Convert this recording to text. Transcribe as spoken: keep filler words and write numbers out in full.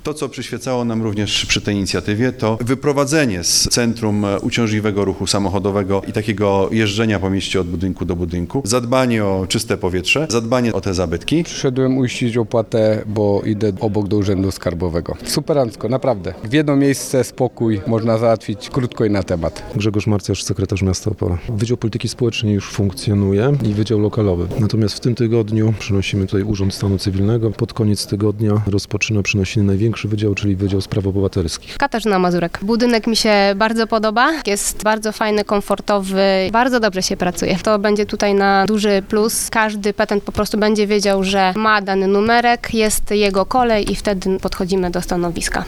To, co przyświecało nam również przy tej inicjatywie, to wyprowadzenie z centrum uciążliwego ruchu samochodowego i takiego jeżdżenia po mieście od budynku do budynku, zadbanie o czyste powietrze, zadbanie o te zabytki. Przyszedłem uiścić opłatę, bo idę obok do Urzędu Skarbowego. Superancko, naprawdę. W jedno miejsce, spokój, można załatwić krótko i na temat. Grzegorz Marcjasz, sekretarz miasta Opola. Wydział Polityki Społecznej już funkcjonuje i Wydział Lokalowy. Natomiast w tym tygodniu przynosimy tutaj Urząd Stanu Cywilnego. Pod koniec tygodnia rozpoczyna przynosiny największy wydział, czyli Wydział Spraw Obywatelskich. Katarzyna Mazurek. Budynek mi się bardzo podoba. Jest bardzo fajny, komfortowy. Bardzo dobrze się pracuje. To będzie tutaj na duży plus. Każdy petent po prostu będzie wiedział, że ma dany numerek, jest jego kolej i wtedy podchodzimy do stanowiska.